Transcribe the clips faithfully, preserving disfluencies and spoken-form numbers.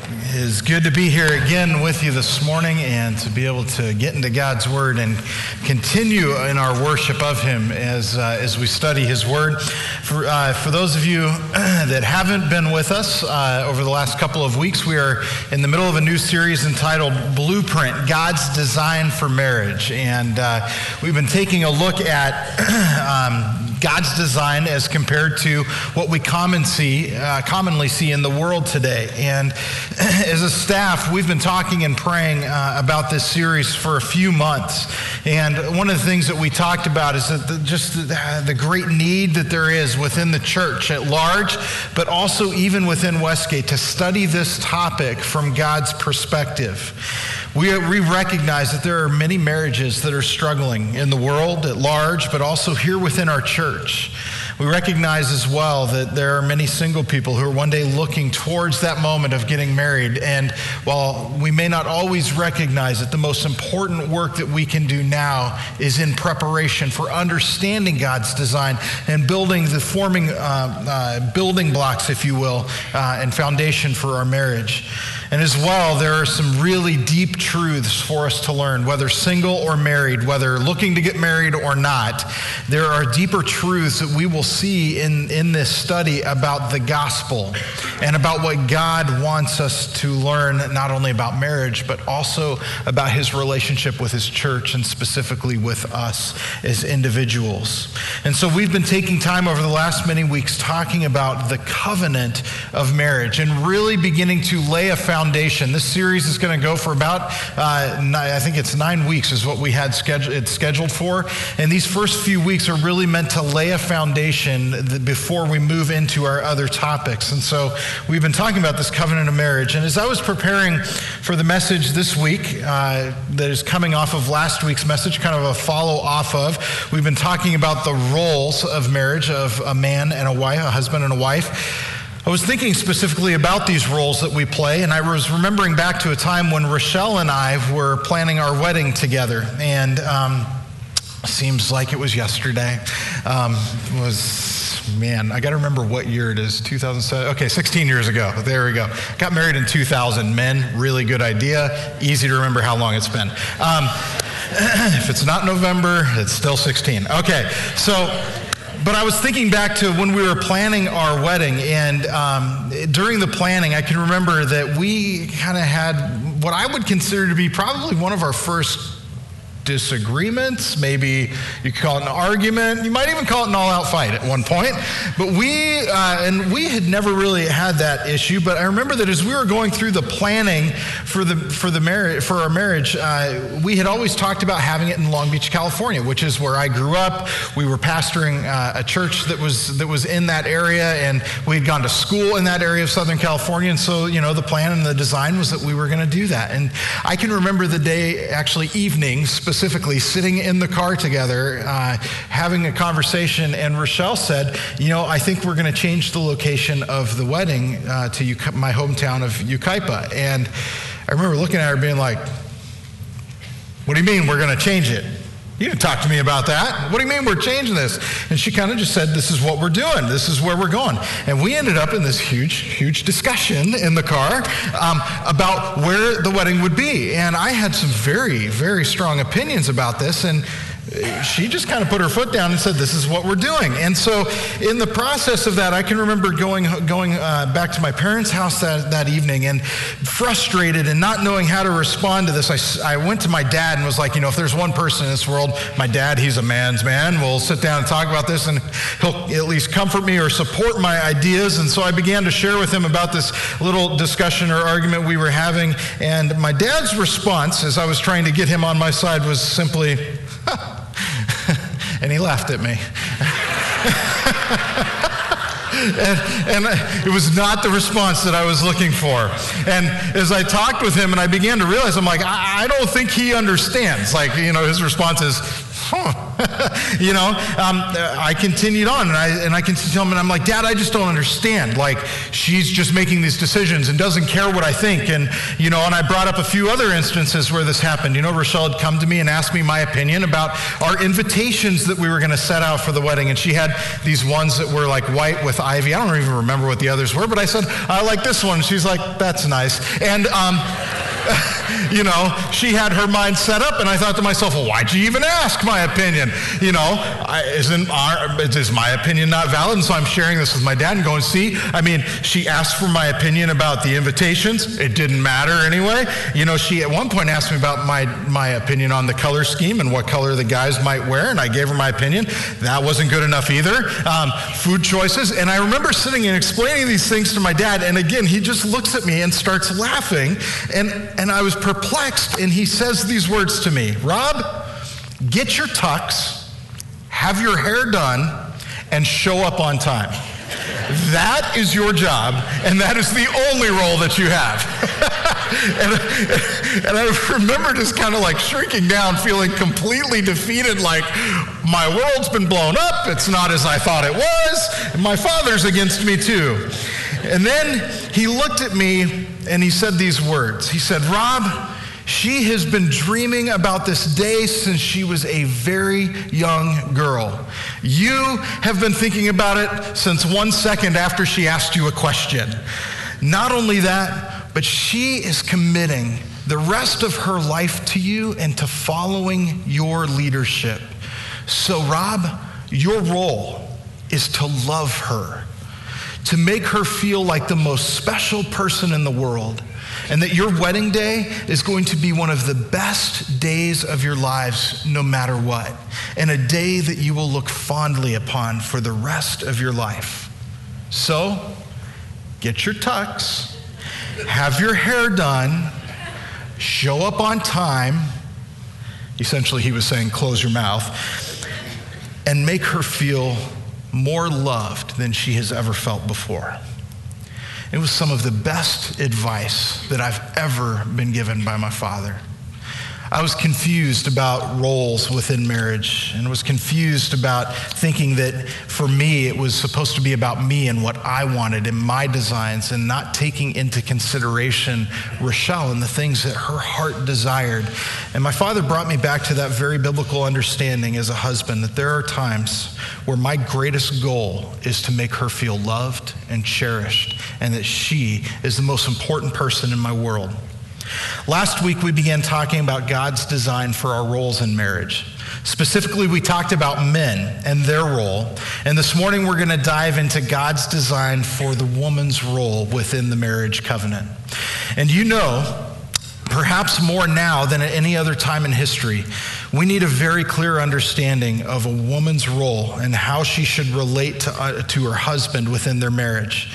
It is good to be here again with you this morning and to be able to get into God's Word and continue in our worship of Him as uh, as we study His Word. For, uh, for those of you that haven't been with us uh, over the last couple of weeks, we are in the middle of a new series entitled Blueprint, God's Design for Marriage. And uh, we've been taking a look at um, God's design as compared to what we common see, uh, commonly see in the world today. And as a staff, we've been talking and praying uh, about this series for a few months. And one of the things that we talked about is that the, just the, the great need that there is within the church at large, but also even within Westgate, to study this topic from God's perspective. We, we recognize that there are many marriages that are struggling in the world at large, but also here within our church. We recognize as well that there are many single people who are one day looking towards that moment of getting married. And while we may not always recognize it, the most important work that we can do now is in preparation for understanding God's design and building the forming uh, uh, building blocks, if you will, uh, and foundation for our marriage. And as well, there are some really deep truths for us to learn, whether single or married, whether looking to get married or not. There are deeper truths that we will see in, in this study about the gospel and about what God wants us to learn, not only about marriage, but also about his relationship with his church and specifically with us as individuals. And so we've been taking time over the last many weeks talking about the covenant of marriage and really beginning to lay a foundation. Foundation. This series is going to go for about, uh, nine, I think it's nine weeks is what we had scheduled, it's scheduled for. And these first few weeks are really meant to lay a foundation before we move into our other topics. And so we've been talking about this covenant of marriage. And as I was preparing for the message this week uh, that is coming off of last week's message, kind of a follow off of, we've been talking about the roles of marriage of a man and a wife, a husband and a wife. I was thinking specifically about these roles that we play, and I was remembering back to a time when Rochelle and I were planning our wedding together, and um, seems like it was yesterday. Um, it was, man, I got to remember what year it is, two thousand seven, okay, sixteen years ago, there we go. Got married in two thousand, men, really good idea, easy to remember how long it's been. Um, if it's not November, it's still sixteen. Okay, so... But I was thinking back to when we were planning our wedding, and um, during the planning, I can remember that we kind of had what I would consider to be probably one of our first disagreements. Maybe you could call it an argument. You might even call it an all-out fight at one point. But we, uh, and we had never really had that issue. But I remember that as we were going through the planning for the for the marriage for our marriage, uh, we had always talked about having it in Long Beach, California, which is where I grew up. We were pastoring uh, a church that was that was in that area, and we had gone to school in that area of Southern California. And so, you know, the plan and the design was that we were going to do that. And I can remember the day, actually evenings, specifically. Specifically, sitting in the car together, uh, having a conversation, and Rochelle said, you know, I think we're going to change the location of the wedding uh, to U- my hometown of Yucaipa. And I remember looking at her being like, what do you mean we're going to change it? You didn't talk to me about that. What do you mean we're changing this? And she kind of just said, this is what we're doing. This is where we're going. And we ended up in this huge, huge discussion in the car um, about where the wedding would be. And I had some very, very strong opinions about this. And she just kind of put her foot down and said, this is what we're doing. And so in the process of that, I can remember going going uh, back to my parents' house that, that evening and frustrated and not knowing how to respond to this. I, I went to my dad and was like, you know, if there's one person in this world, my dad, he's a man's man. We'll sit down and talk about this, and he'll at least comfort me or support my ideas. And so I began to share with him about this little discussion or argument we were having. And my dad's response, as I was trying to get him on my side, was simply, huh. And he laughed at me. and, and it was not the response that I was looking for. And as I talked with him and I began to realize, I'm like, I, I don't think he understands. Like, you know, his response is, huh. you know, um, I continued on, and I and I continued on, and I'm like, Dad, I just don't understand. Like, she's just making these decisions and doesn't care what I think. And, you know, and I brought up a few other instances where this happened. You know, Rochelle had come to me and asked me my opinion about our invitations that we were going to set out for the wedding. And she had these ones that were like white with ivy. I don't even remember what the others were, but I said, I like this one. She's like, that's nice. And, um, you know, she had her mind set up, and I thought to myself, well, why'd you even ask my opinion? You know, I, isn't our, is my opinion not valid? And so I'm sharing this with my dad and going, see, I mean, she asked for my opinion about the invitations. It didn't matter anyway. You know, she at one point asked me about my, my opinion on the color scheme and what color the guys might wear, and I gave her my opinion. That wasn't good enough either. Um, food choices. And I remember sitting and explaining these things to my dad, and again, he just looks at me and starts laughing, and, and I was perplexed, and he says these words to me, Rob, get your tux, have your hair done, and show up on time. That is your job, and that is the only role that you have. and, and I remember just kind of like shrinking down, feeling completely defeated, like my world's been blown up, it's not as I thought it was, and my father's against me too. And then he looked at me and he said these words. He said, Rob, she has been dreaming about this day since she was a very young girl. You have been thinking about it since one second after she asked you a question. Not only that, but she is committing the rest of her life to you and to following your leadership. So, Rob, your role is to love her, to make her feel like the most special person in the world, and that your wedding day is going to be one of the best days of your lives no matter what, and a day that you will look fondly upon for the rest of your life. So, get your tux, have your hair done, show up on time. Essentially, he was saying, close your mouth, and make her feel more loved than she has ever felt before. It was some of the best advice that I've ever been given by my father. I was confused about roles within marriage, and was confused about thinking that for me it was supposed to be about me and what I wanted and my designs, and not taking into consideration Rochelle and the things that her heart desired. And my father brought me back to that very biblical understanding as a husband, that there are times where my greatest goal is to make her feel loved and cherished, and that she is the most important person in my world. Last week, we began talking about God's design for our roles in marriage. Specifically, we talked about men and their role. And this morning, we're going to dive into God's design for the woman's role within the marriage covenant. And you know, perhaps more now than at any other time in history, we need a very clear understanding of a woman's role and how she should relate to, uh, to her husband within their marriage.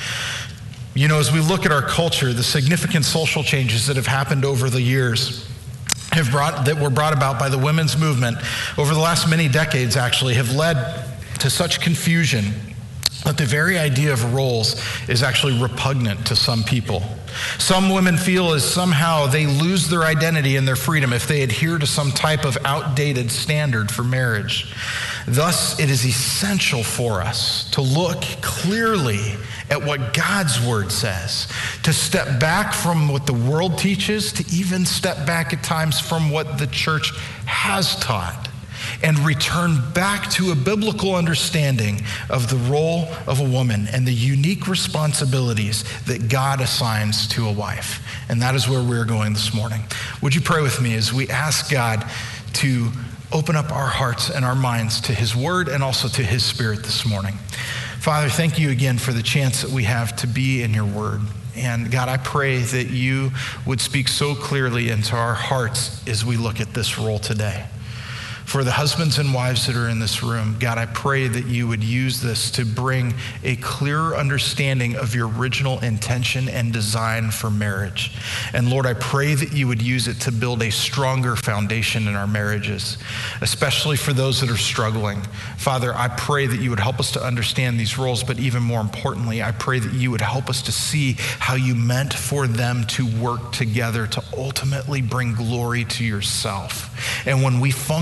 You know, as we look at our culture, the significant social changes that have happened over the years have brought, that were brought about by the women's movement over the last many decades actually, have led to such confusion that the very idea of roles is actually repugnant to some people. Some women feel as somehow they lose their identity and their freedom if they adhere to some type of outdated standard for marriage. Thus, it is essential for us to look clearly at what God's word says, to step back from what the world teaches, to even step back at times from what the church has taught, and return back to a biblical understanding of the role of a woman and the unique responsibilities that God assigns to a wife. And that is where we're going this morning. Would you pray with me as we ask God to open up our hearts and our minds to his word and also to his spirit this morning. Father, thank you again for the chance that we have to be in your word. And God, I pray that you would speak so clearly into our hearts as we look at this role today. For the husbands and wives that are in this room, God, I pray that you would use this to bring a clearer understanding of your original intention and design for marriage. And Lord, I pray that you would use it to build a stronger foundation in our marriages, especially for those that are struggling. Father, I pray that you would help us to understand these roles, but even more importantly, I pray that you would help us to see how you meant for them to work together to ultimately bring glory to yourself. And when we function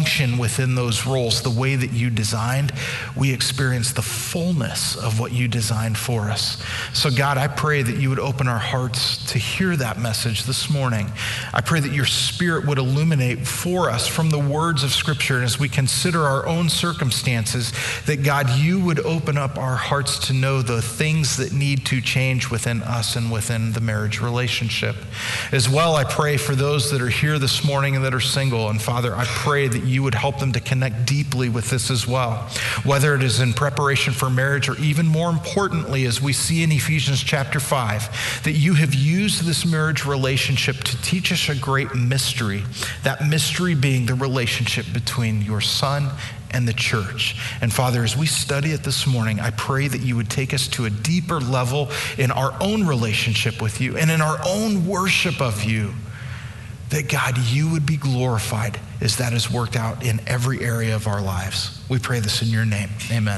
within those roles the way that you designed, we experience the fullness of what you designed for us. So God, I pray that you would open our hearts to hear that message this morning. I pray that your Spirit would illuminate for us from the words of Scripture, and as we consider our own circumstances, that God, you would open up our hearts to know the things that need to change within us and within the marriage relationship. As well, I pray for those that are here this morning and that are single, and Father, I pray that you would help them to connect deeply with this as well, whether it is in preparation for marriage or even more importantly, as we see in Ephesians chapter five, that you have used this marriage relationship to teach us a great mystery, that mystery being the relationship between your Son and the church. And Father, as we study it this morning, I pray that you would take us to a deeper level in our own relationship with you and in our own worship of you, that God, you would be glorified as that is worked out in every area of our lives. We pray this in your name. Amen.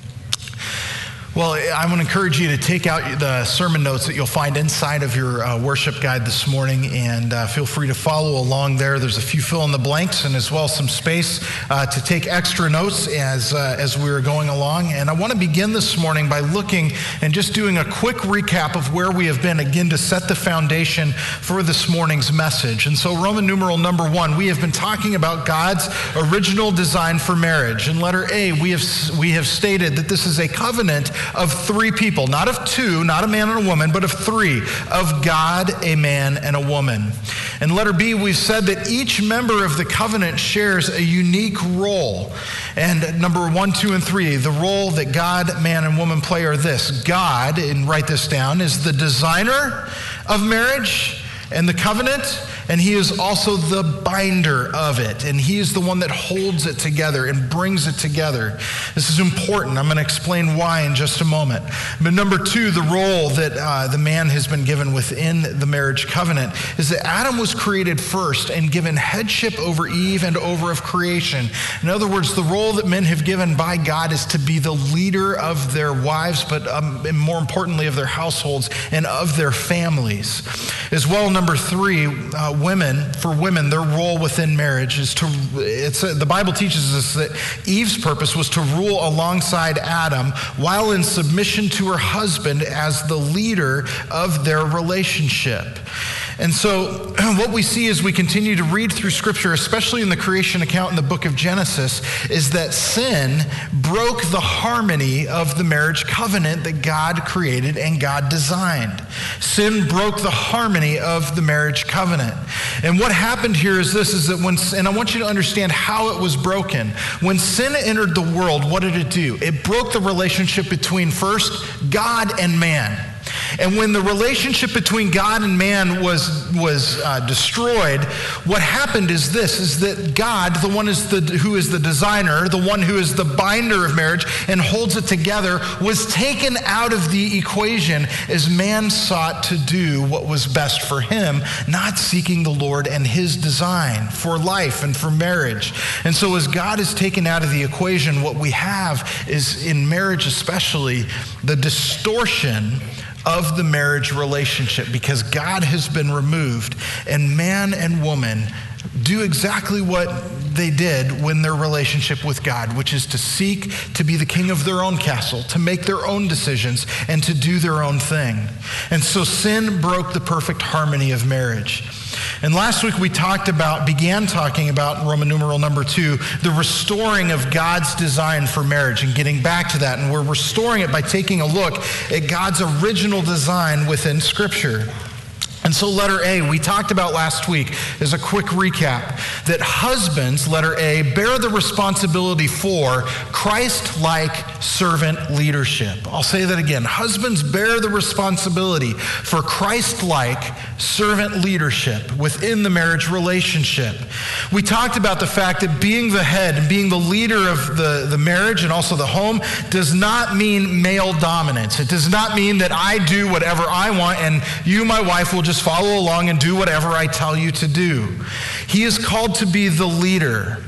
Well, I want to encourage you to take out the sermon notes that you'll find inside of your uh, worship guide this morning, and uh, feel free to follow along there. There's a few fill in the blanks and as well some space uh, to take extra notes as uh, as we are going along. And I want to begin this morning by looking and just doing a quick recap of where we have been, again, to set the foundation for this morning's message. And so Roman numeral number one, we have been talking about God's original design for marriage. In letter A, we have we have stated that this is a covenant of three people, not of two, not a man and a woman, but of three, of God, a man, and a woman. In letter B, we've said that each member of the covenant shares a unique role. And number one, two, and three, the role that God, man, and woman play are this. God, and write this down, is the designer of marriage and the covenant, and he is also the binder of it, and he is the one that holds it together and brings it together. This is important. I'm going to explain why in just a moment. But number two, the role that uh, the man has been given within the marriage covenant is that Adam was created first and given headship over Eve and over of creation. In other words, the role that men have given by God is to be the leader of their wives, but um, and more importantly of their households and of their families. As well, number three, uh, women, for women, their role within marriage is to, it's a, the Bible teaches us that Eve's purpose was to rule alongside Adam while in submission to her husband as the leader of their relationship. And so what we see as we continue to read through Scripture, especially in the creation account in the book of Genesis, is that sin broke the harmony of the marriage covenant that God created and God designed. Sin broke the harmony of the marriage covenant. And what happened here is this, is that when, and I want you to understand how it was broken. When sin entered the world, what did it do? It broke the relationship between first God and man. And when the relationship between God and man was was uh, destroyed, what happened is this, is that God, the one is the, who is the designer, the one who is the binder of marriage and holds it together, was taken out of the equation as man sought to do what was best for him, not seeking the Lord and his design for life and for marriage. And so as God is taken out of the equation, what we have is, in marriage especially, the distortion of the marriage relationship, because God has been removed, and man and woman do exactly what they did when their relationship with God, which is to seek to be the king of their own castle, to make their own decisions, and to do their own thing. And so sin broke the perfect harmony of marriage. And last week we talked about, began talking about Roman numeral number two, the restoring of God's design for marriage, and getting back to that. And we're restoring it by taking a look at God's original design within Scripture. And so letter A, we talked about last week, as a quick recap, that husbands, letter A, bear the responsibility for Christ-like servant leadership. I'll say that again. Husbands bear the responsibility for Christ-like servant leadership within the marriage relationship. We talked about the fact that being the head and being the leader of the, the marriage and also the home does not mean male dominance. It does not mean that I do whatever I want and you, my wife, will just follow along and do whatever I tell you to do. He is called to be the leader.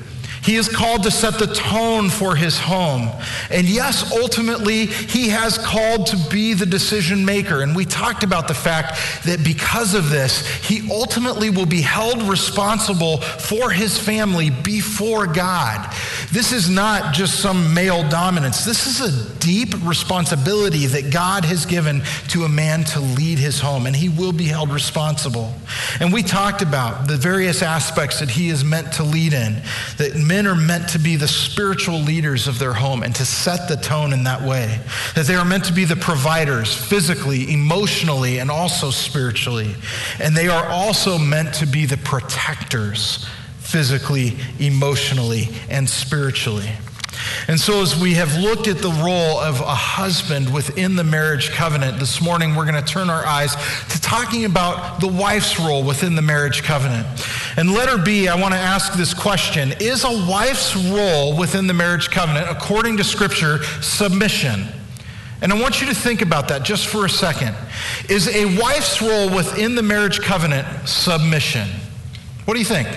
He is called to set the tone for his home. And yes, ultimately, he has called to be the decision maker. And we talked about the fact that because of this, he ultimately will be held responsible for his family before God. This is not just some male dominance. This is a deep responsibility that God has given to a man to lead his home, and he will be held responsible. And we talked about the various aspects that he is meant to lead in, that men are meant to be the spiritual leaders of their home and to set the tone in that way, that they are meant to be the providers physically, emotionally, and also spiritually. And they are also meant to be the protectors physically, emotionally, and spiritually. And so as we have looked at the role of a husband within the marriage covenant, this morning we're going to turn our eyes to talking about the wife's role within the marriage covenant. And letter B, I want to ask this question: is a wife's role within the marriage covenant, according to Scripture, submission? And I want you to think about that just for a second. Is a wife's role within the marriage covenant submission? What do you think?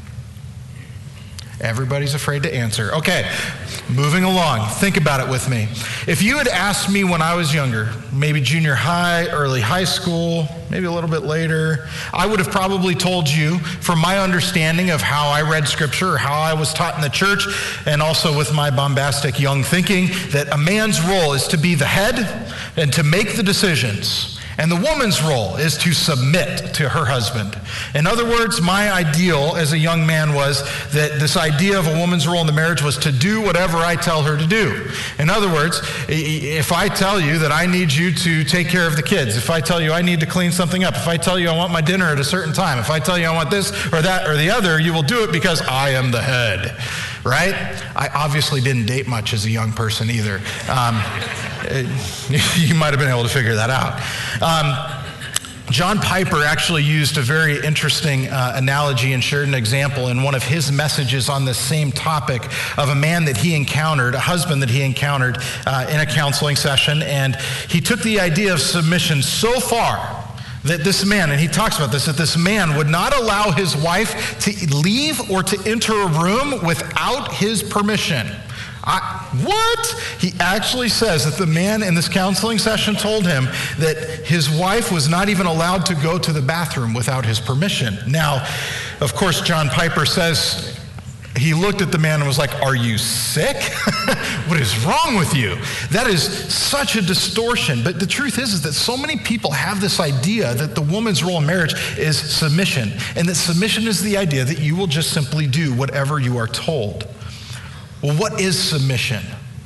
Everybody's afraid to answer. Okay, moving along. Think about it with me. If you had asked me when I was younger, maybe junior high, early high school, maybe a little bit later, I would have probably told you, from my understanding of how I read Scripture or how I was taught in the church, and also with my bombastic young thinking, that a man's role is to be the head and to make the decisions. And the woman's role is to submit to her husband. In other words, my ideal as a young man was that this idea of a woman's role in the marriage was to do whatever I tell her to do. In other words, if I tell you that I need you to take care of the kids, if I tell you I need to clean something up, if I tell you I want my dinner at a certain time, if I tell you I want this or that or the other, you will do it because I am the head, right? I obviously didn't date much as a young person either. Um, you might have been able to figure that out. Um, John Piper actually used a very interesting uh, analogy and shared an example in one of his messages on this same topic of a man that he encountered, a husband that he encountered uh, in a counseling session. And he took the idea of submission so far that this man, and he talks about this, that this man would not allow his wife to leave or to enter a room without his permission. I, what? He actually says that the man in this counseling session told him that his wife was not even allowed to go to the bathroom without his permission. Now, of course, John Piper says he looked at the man and was like, "Are you sick? What is wrong with you?" That is such a distortion. But the truth is, is that so many people have this idea that the woman's role in marriage is submission, and that submission is the idea that you will just simply do whatever you are told. Well, what is submission?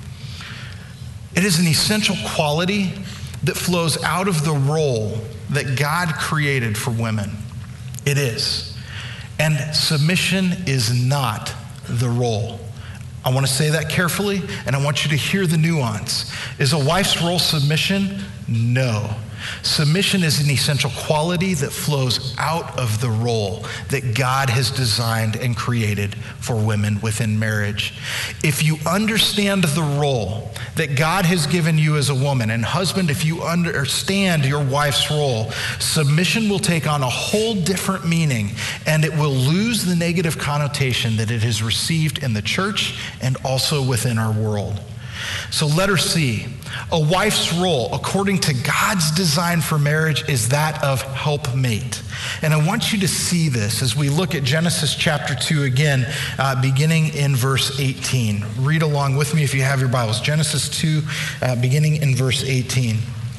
It is an essential quality that flows out of the role that God created for women. It is. And submission is not the role. I want to say that carefully, and I want you to hear the nuance. Is a wife's role submission? No. Submission is an essential quality that flows out of the role that God has designed and created for women within marriage. If you understand the role that God has given you as a woman, and husband, if you understand your wife's role, submission will take on a whole different meaning, and it will lose the negative connotation that it has received in the church and also within our world. So letter C, a wife's role, according to God's design for marriage, is that of helpmate. And I want you to see this as we look at Genesis chapter two again, uh, beginning in verse eighteen. Read along with me if you have your Bibles. Genesis two, uh, beginning in verse eighteen.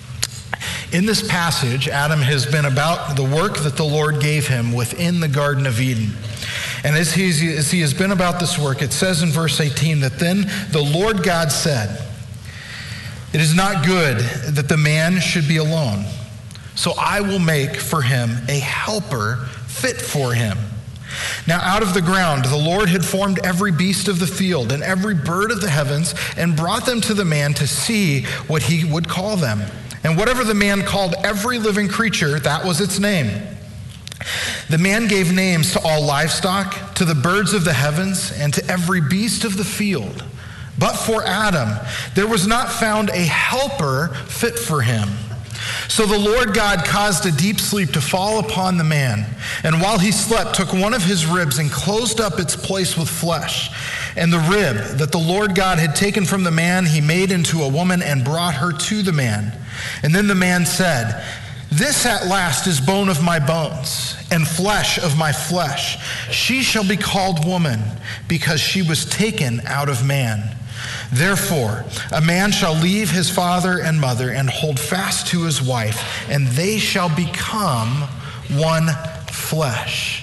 In this passage, Adam has been about the work that the Lord gave him within the Garden of Eden. And as he, as he has been about this work, it says in verse eighteen that then the Lord God said, "It is not good that the man should be alone, so I will make for him a helper fit for him." Now out of the ground the Lord had formed every beast of the field and every bird of the heavens and brought them to the man to see what he would call them. And whatever the man called every living creature, that was its name. The man gave names to all livestock, to the birds of the heavens, and to every beast of the field. But for Adam, there was not found a helper fit for him. So the Lord God caused a deep sleep to fall upon the man, and while he slept, took one of his ribs and closed up its place with flesh. And the rib that the Lord God had taken from the man, he made into a woman and brought her to the man. And then the man said, "This at last is bone of my bones and flesh of my flesh. She shall be called woman, because she was taken out of man. Therefore, a man shall leave his father and mother and hold fast to his wife, and they shall become one flesh."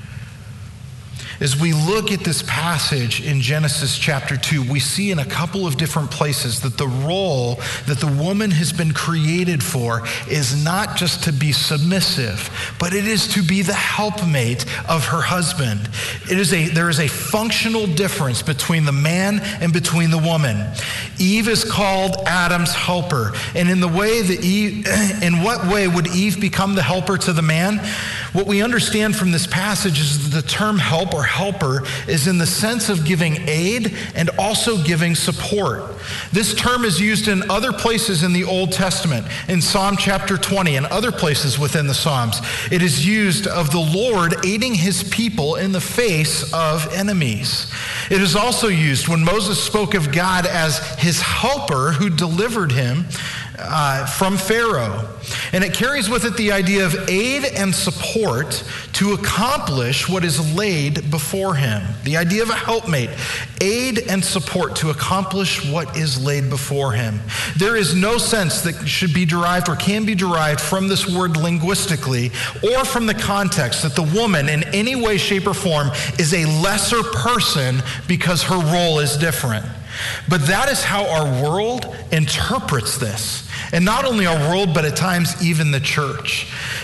As we look at this passage in Genesis chapter two, we see in a couple of different places that the role that the woman has been created for is not just to be submissive, but it is to be the helpmate of her husband. It is a, there is a functional difference between the man and between the woman. Eve is called Adam's helper. And in the way that Eve, in what way would Eve become the helper to the man? What we understand from this passage is that the term help or helper is in the sense of giving aid and also giving support. This term is used in other places in the Old Testament, in Psalm chapter twenty and other places within the Psalms. It is used of the Lord aiding his people in the face of enemies. It is also used when Moses spoke of God as his helper who delivered him Uh, from Pharaoh. And it carries with it the idea of aid and support to accomplish what is laid before him. The idea of a helpmate, aid and support to accomplish what is laid before him. There is no sense that should be derived or can be derived from this word linguistically or from the context that the woman in any way, shape, or form is a lesser person because her role is different. But that is how our world interprets this. And not only our world, but at times even the church.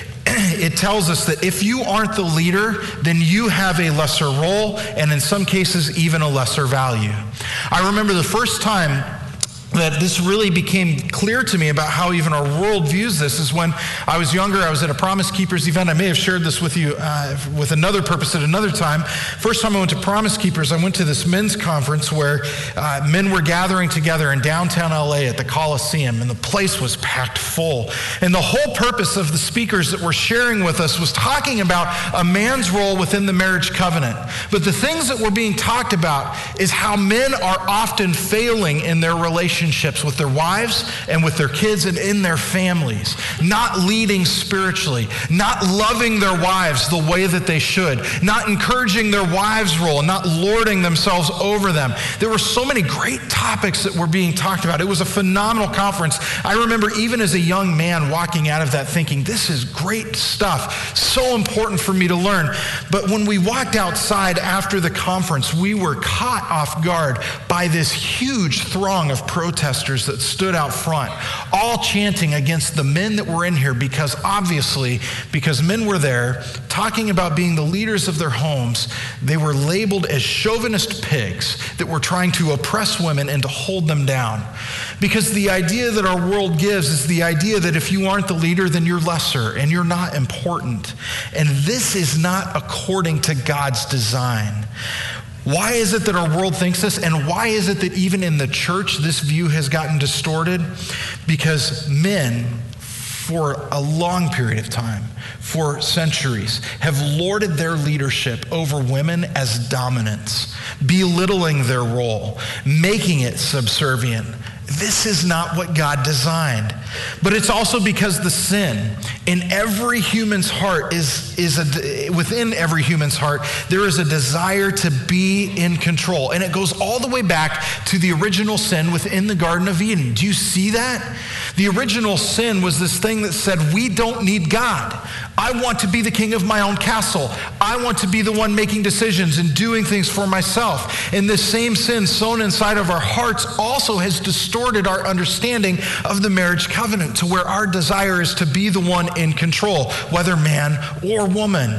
It tells us that if you aren't the leader, then you have a lesser role, and in some cases, even a lesser value. I remember the first time that this really became clear to me about how even our world views this is when I was younger. I was at a Promise Keepers event. I may have shared this with you uh, with another purpose at another time. First time I went to Promise Keepers, I went to this men's conference where uh, men were gathering together in downtown L A at the Coliseum, and the place was packed full. And the whole purpose of the speakers that were sharing with us was talking about a man's role within the marriage covenant. But the things that were being talked about is how men are often failing in their relationships with their wives and with their kids and in their families, not leading spiritually, not loving their wives the way that they should, not encouraging their wives' role, not lording themselves over them. There were so many great topics that were being talked about. It was a phenomenal conference. I remember even as a young man walking out of that thinking, this is great stuff, so important for me to learn. But when we walked outside after the conference, we were caught off guard by this huge throng of protesters protesters that stood out front, all chanting against the men that were in here because obviously, because men were there talking about being the leaders of their homes, they were labeled as chauvinist pigs that were trying to oppress women and to hold them down. Because the idea that our world gives is the idea that if you aren't the leader, then you're lesser and you're not important. And this is not according to God's design. Why is it that our world thinks this? And why is it that even in the church, this view has gotten distorted? Because men, for a long period of time, for centuries, have lorded their leadership over women as dominants, belittling their role, making it subservient. This is not what God designed. But it's also because the sin in every human's heart is, is a, within every human's heart, there is a desire to be in control. And it goes all the way back to the original sin within the Garden of Eden. Do you see that? The original sin was this thing that said, we don't need God. I want to be the king of my own castle. I want to be the one making decisions and doing things for myself. And this same sin sown inside of our hearts also has distorted our understanding of the marriage covenant to where our desire is to be the one in control, whether man or woman.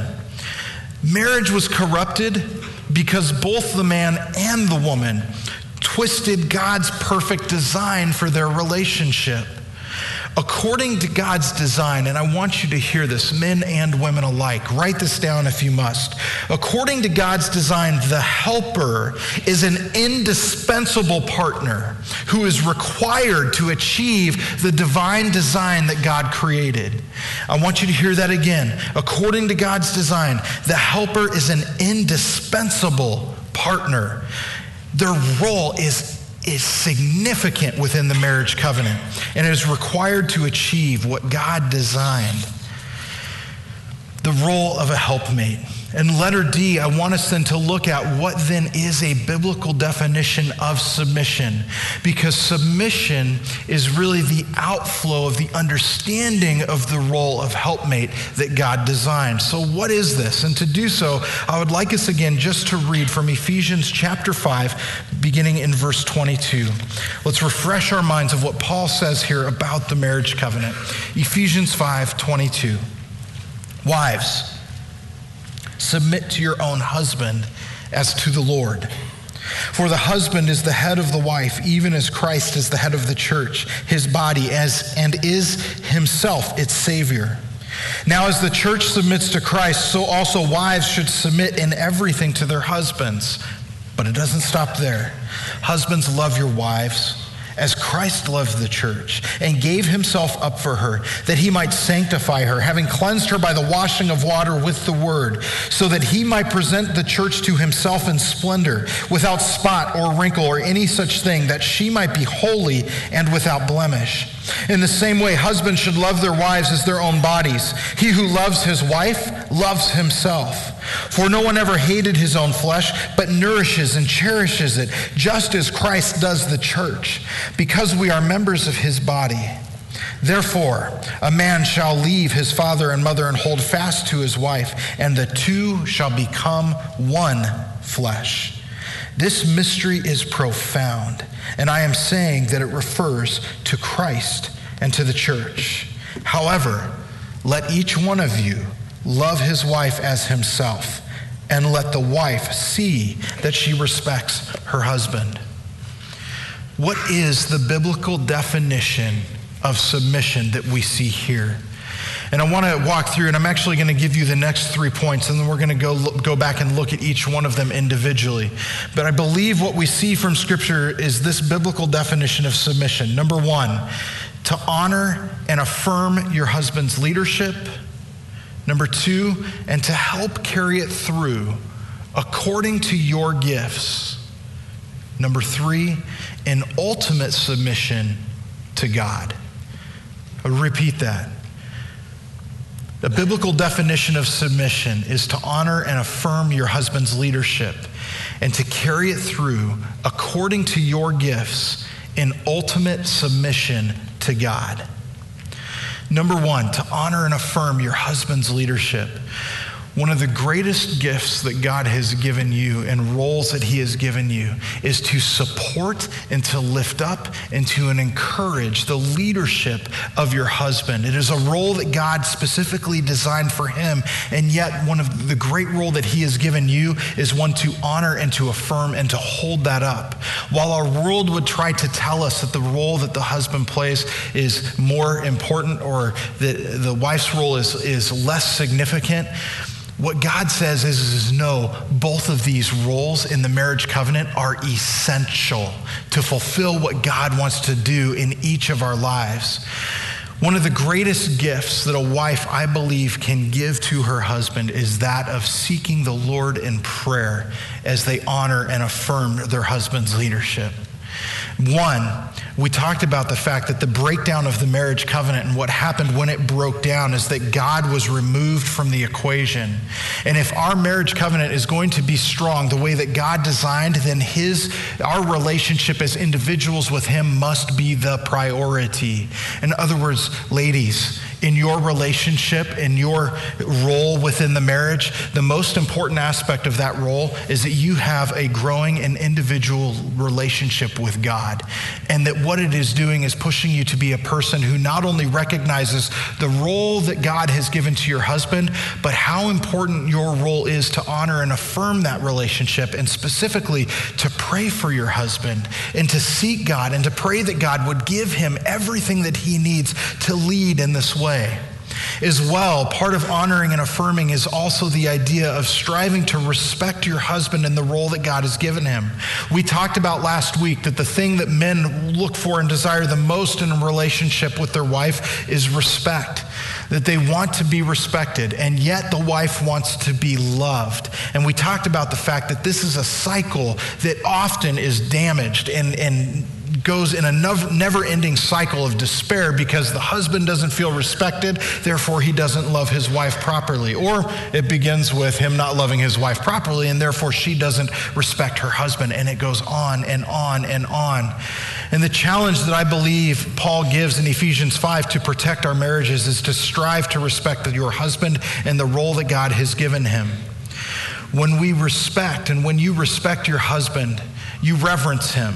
Marriage was corrupted because both the man and the woman twisted God's perfect design for their relationship. According to God's design, and I want you to hear this, men and women alike, write this down if you must. According to God's design, the helper is an indispensable partner who is required to achieve the divine design that God created. I want you to hear that again. According to God's design, the helper is an indispensable partner. Their role is is significant within the marriage covenant and is required to achieve what God designed. The role of a helpmate. In letter D, I want us then to look at what then is a biblical definition of submission, because submission is really the outflow of the understanding of the role of helpmate that God designed. So what is this? And to do so, I would like us again just to read from Ephesians chapter five, beginning in verse twenty-two. Let's refresh our minds of what Paul says here about the marriage covenant. Ephesians five twenty-two. Wives, submit to your own husband as to the Lord. For the husband is the head of the wife, even as Christ is the head of the church, his body, as and is himself its Savior. Now as the church submits to Christ, so also wives should submit in everything to their husbands. But it doesn't stop there. Husbands, love your wives as Christ loved the church and gave himself up for her, that he might sanctify her, having cleansed her by the washing of water with the word, so that he might present the church to himself in splendor, without spot or wrinkle or any such thing, that she might be holy and without blemish. In the same way, husbands should love their wives as their own bodies. He who loves his wife loves himself. For no one ever hated his own flesh, but nourishes and cherishes it, just as Christ does the church, because we are members of his body. Therefore, a man shall leave his father and mother and hold fast to his wife, and the two shall become one flesh. This mystery is profound, and I am saying that it refers to Christ and to the church. However, let each one of you love his wife as himself, and let the wife see that she respects her husband. What is the biblical definition of submission that we see here? And I want to walk through, and I'm actually going to give you the next three points, and then we're going to go look, go back and look at each one of them individually. But I believe what we see from Scripture is this biblical definition of submission. Number one, to honor and affirm your husband's leadership. Number two, and to help carry it through according to your gifts. Number three, in ultimate submission to God. I'll repeat that. The biblical definition of submission is to honor and affirm your husband's leadership and to carry it through according to your gifts in ultimate submission to God. Number one, to honor and affirm your husband's leadership. One of the greatest gifts that God has given you and roles that he has given you is to support and to lift up and to encourage the leadership of your husband. It is a role that God specifically designed for him, and yet one of the great role that he has given you is one to honor and to affirm and to hold that up. While our world would try to tell us that the role that the husband plays is more important or that the wife's role is, is less significant, what God says is, is no, both of these roles in the marriage covenant are essential to fulfill what God wants to do in each of our lives. One of the greatest gifts that a wife, I believe, can give to her husband is that of seeking the Lord in prayer as they honor and affirm their husband's leadership. One, we talked about the fact that the breakdown of the marriage covenant and what happened when it broke down is that God was removed from the equation. And if our marriage covenant is going to be strong the way that God designed, then his, our relationship as individuals with him must be the priority. In other words, ladies, in your relationship, in your role within the marriage, the most important aspect of that role is that you have a growing and individual relationship with God. And that what it is doing is pushing you to be a person who not only recognizes the role that God has given to your husband, but how important your role is to honor and affirm that relationship, and specifically to pray for your husband and to seek God and to pray that God would give him everything that he needs to lead in this way. As well, part of honoring and affirming is also the idea of striving to respect your husband and the role that God has given him. We talked about last week that the thing that men look for and desire the most in a relationship with their wife is respect. That they want to be respected, and yet the wife wants to be loved. And we talked about the fact that this is a cycle that often is damaged and, and goes in a never-ending cycle of despair because the husband doesn't feel respected, therefore he doesn't love his wife properly. Or it begins with him not loving his wife properly, and therefore she doesn't respect her husband, and it goes on and on and on. And the challenge that I believe Paul gives in Ephesians five to protect our marriages is to strive to respect your husband and the role that God has given him. When we respect, and when you respect your husband, you reverence him.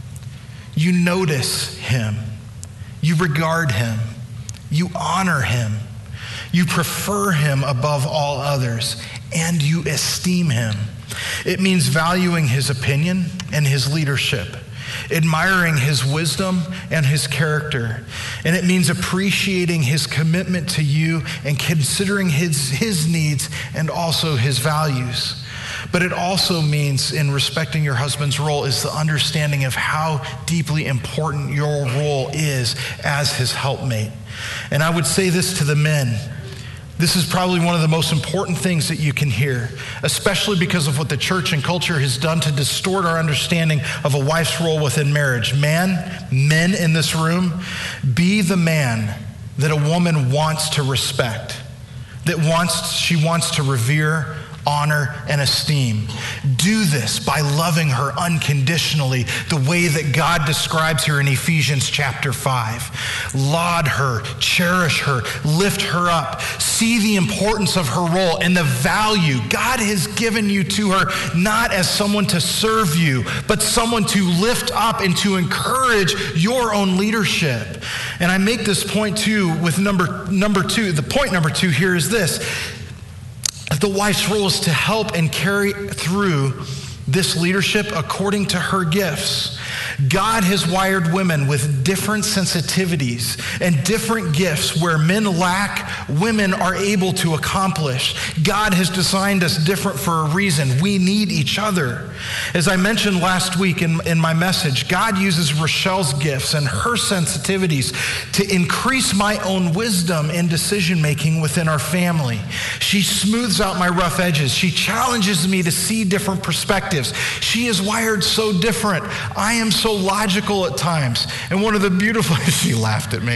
You notice him, you regard him, you honor him, you prefer him above all others, and you esteem him. It means valuing his opinion and his leadership, admiring his wisdom and his character. And it means appreciating his commitment to you and considering his, his needs and also his values. But it also means, in respecting your husband's role, is the understanding of how deeply important your role is as his helpmate. And I would say this to the men. This is probably one of the most important things that you can hear, especially because of what the church and culture has done to distort our understanding of a wife's role within marriage. Man, men in this room, be the man that a woman wants to respect, that wants, she wants to revere, honor, and esteem. Do this by loving her unconditionally, the way that God describes here in Ephesians chapter five. Laud her, cherish her, lift her up. See the importance of her role and the value God has given you to her, not as someone to serve you, but someone to lift up and to encourage your own leadership. And I make this point too with number, number two. The point number two here is this. The wife's role is to help and carry through this leadership according to her gifts. God has wired women with different sensitivities and different gifts. Where men lack, women are able to accomplish. God has designed us different for a reason. We need each other. As I mentioned last week in, in my message, God uses Rochelle's gifts and her sensitivities to increase my own wisdom in decision-making within our family. She smooths out my rough edges. She challenges me to see different perspectives. She is wired so different. I am so logical at times. And one of the beautiful, she laughed at me.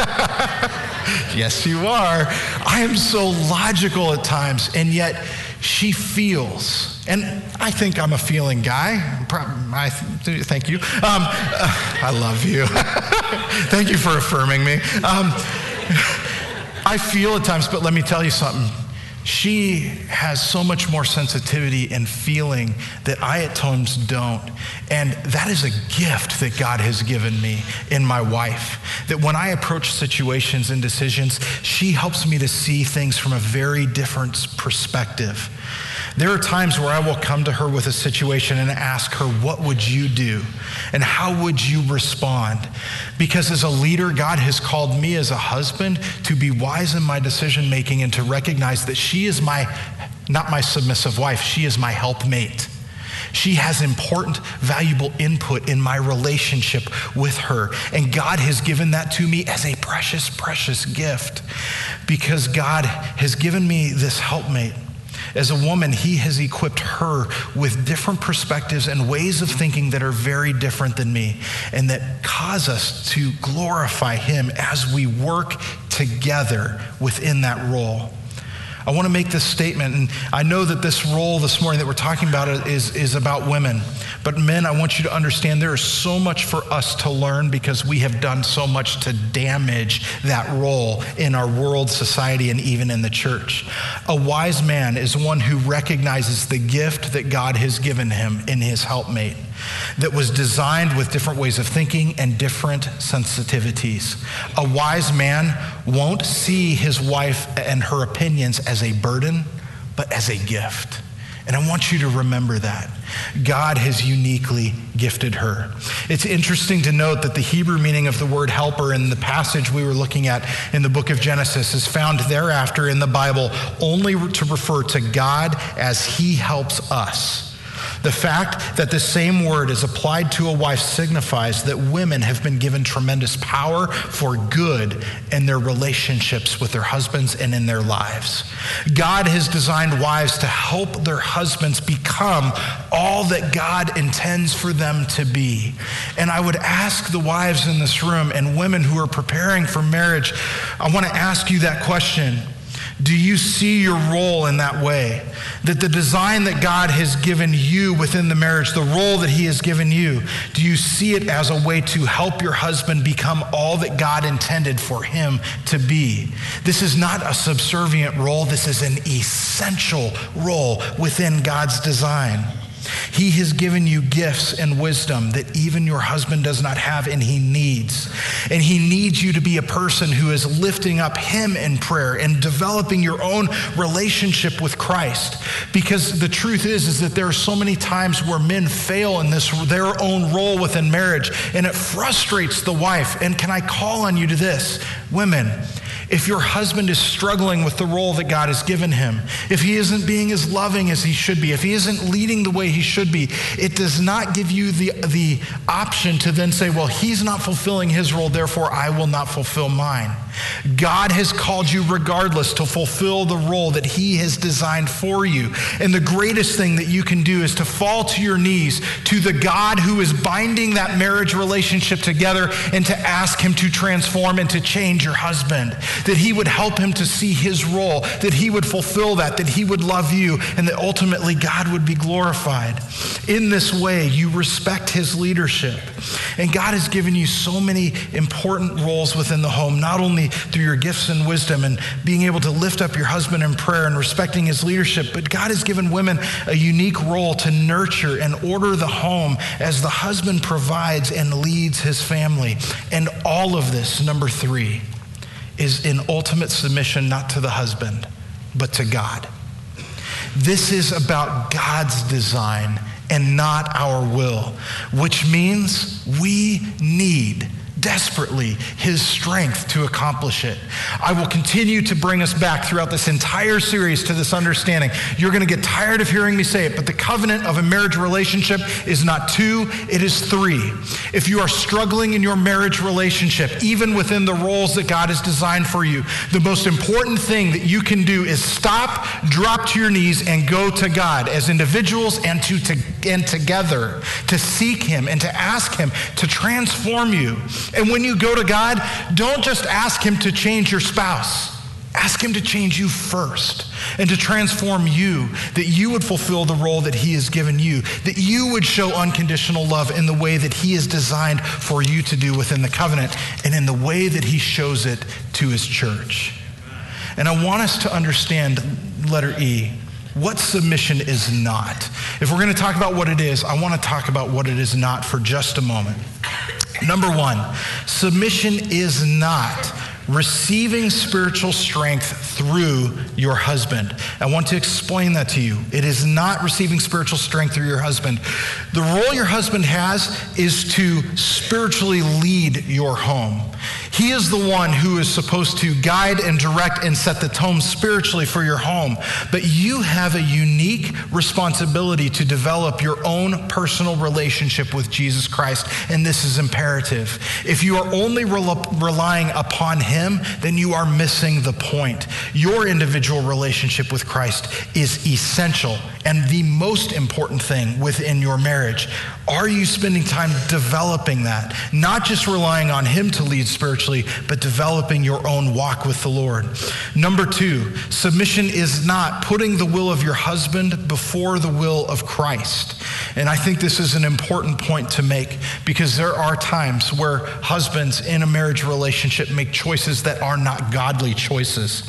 Yes, you are. I am so logical at times, and yet she feels. And I think I'm a feeling guy. I th- thank you. Um, uh, I love you. Thank you for affirming me. Um, I feel at times, but let me tell you something. She has so much more sensitivity and feeling that I at times don't. And that is a gift that God has given me in my wife. That when I approach situations and decisions, she helps me to see things from a very different perspective. There are times where I will come to her with a situation and ask her, what would you do? And how would you respond? Because as a leader, God has called me as a husband to be wise in my decision making and to recognize that she is my, not my submissive wife, she is my helpmate. She has important, valuable input in my relationship with her. And God has given that to me as a precious, precious gift, because God has given me this helpmate. As a woman, he has equipped her with different perspectives and ways of thinking that are very different than me, and that cause us to glorify him as we work together within that role. I want to make this statement, and I know that this role this morning that we're talking about is, is about women. But men, I want you to understand there is so much for us to learn because we have done so much to damage that role in our world, society, and even in the church. A wise man is one who recognizes the gift that God has given him in his helpmate that was designed with different ways of thinking and different sensitivities. A wise man won't see his wife and her opinions as a burden, but as a gift. And I want you to remember that. God has uniquely gifted her. It's interesting to note that the Hebrew meaning of the word helper in the passage we were looking at in the book of Genesis is found thereafter in the Bible only to refer to God as he helps us. The fact that the same word is applied to a wife signifies that women have been given tremendous power for good in their relationships with their husbands and in their lives. God has designed wives to help their husbands become all that God intends for them to be. And I would ask the wives in this room and women who are preparing for marriage, I want to ask you that question. Do you see your role in that way? That the design that God has given you within the marriage, the role that he has given you, do you see it as a way to help your husband become all that God intended for him to be? This is not a subservient role. This is an essential role within God's design. He has given you gifts and wisdom that even your husband does not have, and he needs. And he needs you to be a person who is lifting up him in prayer and developing your own relationship with Christ. Because the truth is, is that there are so many times where men fail in this, their own role within marriage, and it frustrates the wife. And can I call on you to this? Women, if your husband is struggling with the role that God has given him, if he isn't being as loving as he should be, if he isn't leading the way he should be, it does not give you the, the option to then say, well, he's not fulfilling his role, therefore I will not fulfill mine. God has called you regardless to fulfill the role that he has designed for you. And the greatest thing that you can do is to fall to your knees to the God who is binding that marriage relationship together and to ask him to transform and to change your husband. That he would help him to see his role, that he would fulfill that, that he would love you, and that ultimately God would be glorified. In this way, you respect his leadership. And God has given you so many important roles within the home, not only through your gifts and wisdom and being able to lift up your husband in prayer and respecting his leadership, but God has given women a unique role to nurture and order the home as the husband provides and leads his family. And all of this, number three, is in ultimate submission, not to the husband, but to God. This is about God's design and not our will, which means we need desperately his strength to accomplish it. I will continue to bring us back throughout this entire series to this understanding. You're going to get tired of hearing me say it, but the covenant of a marriage relationship is not two, it is three. If you are struggling in your marriage relationship, even within the roles that God has designed for you, the most important thing that you can do is stop, drop to your knees, and go to God as individuals and to, to and together to seek him and to ask him to transform you. And when you go to God, don't just ask him to change your spouse. Ask him to change you first and to transform you, that you would fulfill the role that he has given you, that you would show unconditional love in the way that he has designed for you to do within the covenant and in the way that he shows it to his church. And I want us to understand, letter E, what submission is not. If we're going to talk about what it is, I want to talk about what it is not for just a moment. Number one, submission is not receiving spiritual strength through your husband. I want to explain that to you. It is not receiving spiritual strength through your husband. The role your husband has is to spiritually lead your home. He is the one who is supposed to guide and direct and set the tone spiritually for your home. But you have a unique responsibility to develop your own personal relationship with Jesus Christ, and this is imperative. If you are only rel- relying upon him, then you are missing the point. Your individual relationship with Christ is essential and the most important thing within your marriage. Are you spending time developing that? Not just relying on him to lead spiritually, spiritually, but developing your own walk with the Lord. Number two, submission is not putting the will of your husband before the will of Christ. And I think this is an important point to make, because there are times where husbands in a marriage relationship make choices that are not godly choices.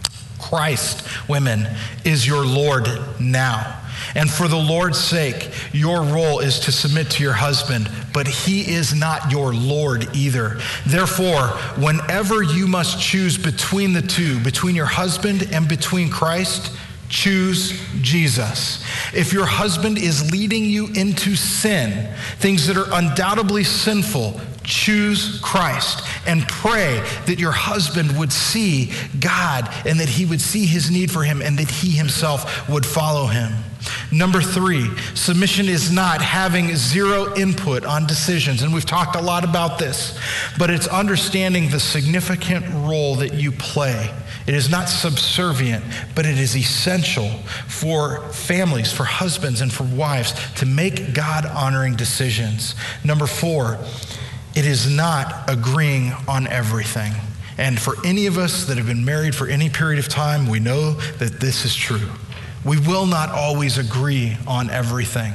Christ, women, is your Lord now. And for the Lord's sake, your role is to submit to your husband, but he is not your Lord either. Therefore, whenever you must choose between the two, between your husband and between Christ, choose Jesus. If your husband is leading you into sin, things that are undoubtedly sinful, choose Christ and pray that your husband would see God and that he would see his need for him and that he himself would follow him. Number three, submission is not having zero input on decisions. And we've talked a lot about this, but it's understanding the significant role that you play. It is not subservient, but it is essential for families, for husbands and for wives to make God-honoring decisions. Number four, it is not agreeing on everything. And for any of us that have been married for any period of time, we know that this is true. We will not always agree on everything,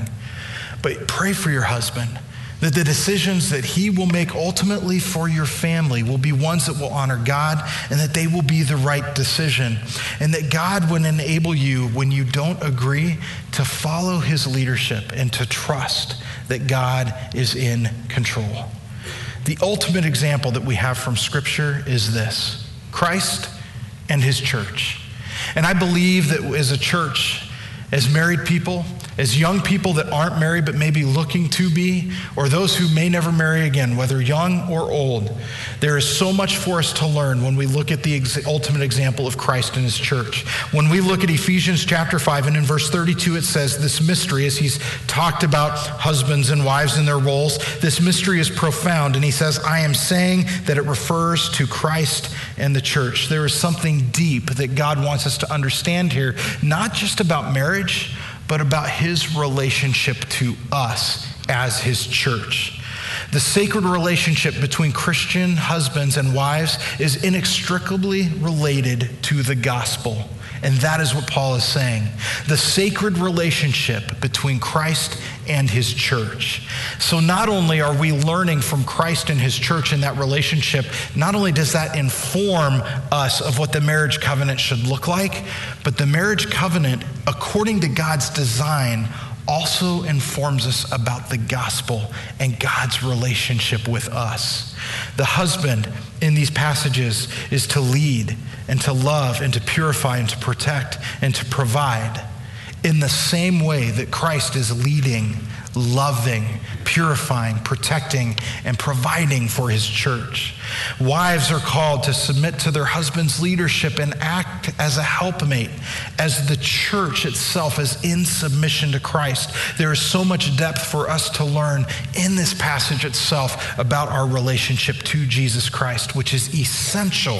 but pray for your husband that the decisions that he will make ultimately for your family will be ones that will honor God and that they will be the right decision, and that God would enable you, when you don't agree, to follow his leadership and to trust that God is in control. The ultimate example that we have from Scripture is this: Christ and his church. And I believe that as a church, as married people, as young people that aren't married but maybe looking to be, or those who may never marry again, whether young or old, there is so much for us to learn when we look at the ex- ultimate example of Christ and his church. When we look at Ephesians chapter five, and in verse thirty-two it says this mystery, as he's talked about husbands and wives and their roles, this mystery is profound, and he says, I am saying that it refers to Christ and the church. There is something deep that God wants us to understand here, not just about marriage, but about his relationship to us as his church. The sacred relationship between Christian husbands and wives is inextricably related to the gospel. And that is what Paul is saying. The sacred relationship between Christ and his church. So not only are we learning from Christ and his church in that relationship, not only does that inform us of what the marriage covenant should look like, but the marriage covenant, according to God's design, also informs us about the gospel and God's relationship with us. The husband in these passages is to lead and to love and to purify and to protect and to provide in the same way that Christ is leading, loving, purifying, protecting, and providing for his church. Wives are called to submit to their husband's leadership and act as a helpmate, as the church itself is in submission to Christ. There is so much depth for us to learn in this passage itself about our relationship to Jesus Christ, which is essential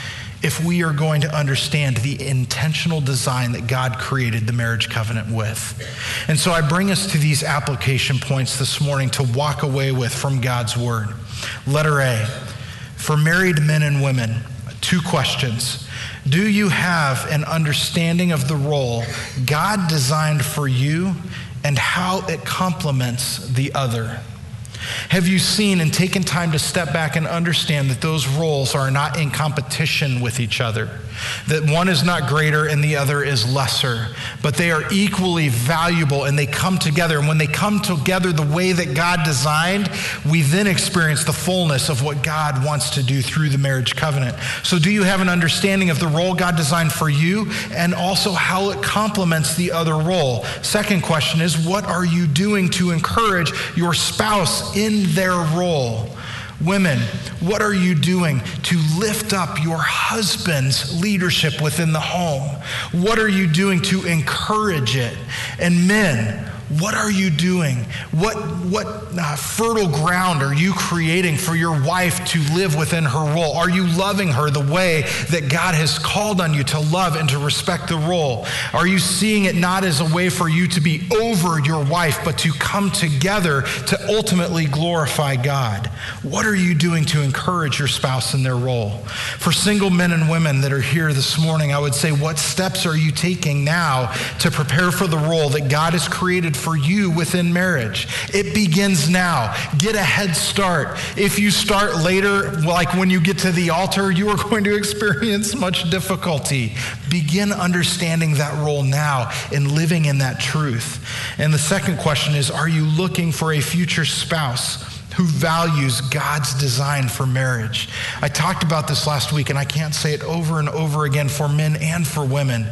if we are going to understand the intentional design that God created the marriage covenant with. And so I bring us to these application points this morning to walk away with from God's word. Letter A, for married men and women, two questions. Do you have an understanding of the role God designed for you and how it complements the other? Have you seen and taken time to step back and understand that those roles are not in competition with each other? That one is not greater and the other is lesser, but they are equally valuable and they come together. And when they come together the way that God designed, we then experience the fullness of what God wants to do through the marriage covenant. So do you have an understanding of the role God designed for you and also how it complements the other role? Second question is, what are you doing to encourage your spouse in their role? Women, what are you doing to lift up your husband's leadership within the home? What are you doing to encourage it? And men, What are you doing? What, what uh, fertile ground are you creating for your wife to live within her role? Are you loving her the way that God has called on you to love and to respect the role? Are you seeing it not as a way for you to be over your wife, but to come together to ultimately glorify God? What are you doing to encourage your spouse in their role? For single men and women that are here this morning, I would say, what steps are you taking now to prepare for the role that God has created for you within marriage? It begins now. Get a head start. If you start later, like when you get to the altar, you are going to experience much difficulty. Begin understanding that role now and living in that truth. And the second question is, are you looking for a future spouse who values God's design for marriage? I talked about this last week, and I can't say it over and over again for men and for women.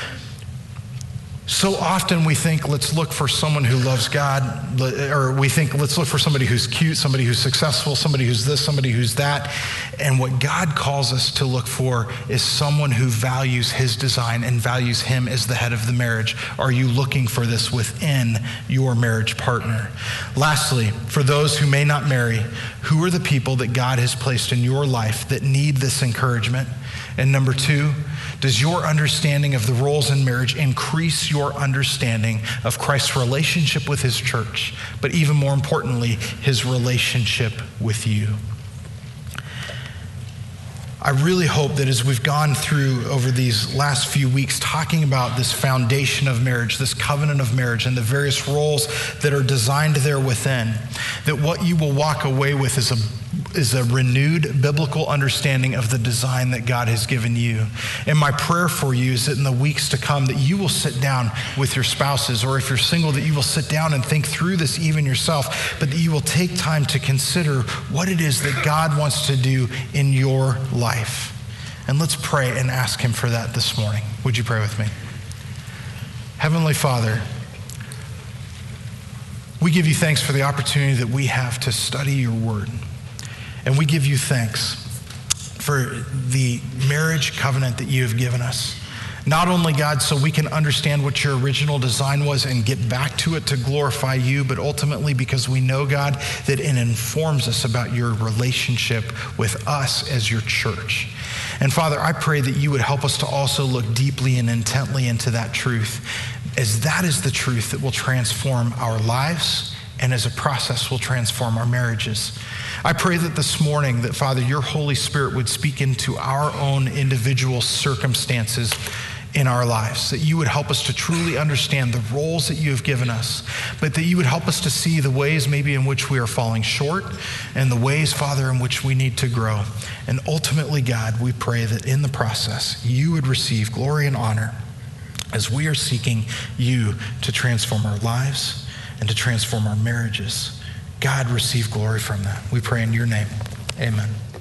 So often we think, let's look for someone who loves God, or we think, let's look for somebody who's cute, somebody who's successful, somebody who's this, somebody who's that. And what God calls us to look for is someone who values his design and values him as the head of the marriage. Are you looking for this within your marriage partner? Lastly, for those who may not marry, who are the people that God has placed in your life that need this encouragement? And number two, does your understanding of the roles in marriage increase your understanding of Christ's relationship with his church, but even more importantly, his relationship with you? I really hope that as we've gone through over these last few weeks talking about this foundation of marriage, this covenant of marriage, and the various roles that are designed there within, that what you will walk away with is a is a renewed biblical understanding of the design that God has given you. And my prayer for you is that in the weeks to come that you will sit down with your spouses, or if you're single, that you will sit down and think through this even yourself, but that you will take time to consider what it is that God wants to do in your life. And let's pray and ask him for that this morning. Would you pray with me? Heavenly Father, we give you thanks for the opportunity that we have to study your word. And we give you thanks for the marriage covenant that you have given us. Not only, God, so we can understand what your original design was and get back to it to glorify you, but ultimately because we know, God, that it informs us about your relationship with us as your church. And Father, I pray that you would help us to also look deeply and intently into that truth, as that is the truth that will transform our lives and as a process will transform our marriages. I pray that this morning that, Father, your Holy Spirit would speak into our own individual circumstances in our lives, that you would help us to truly understand the roles that you have given us, but that you would help us to see the ways maybe in which we are falling short and the ways, Father, in which we need to grow. And ultimately, God, we pray that in the process, you would receive glory and honor as we are seeking you to transform our lives and to transform our marriages. God, receive glory from that. We pray in your name. Amen.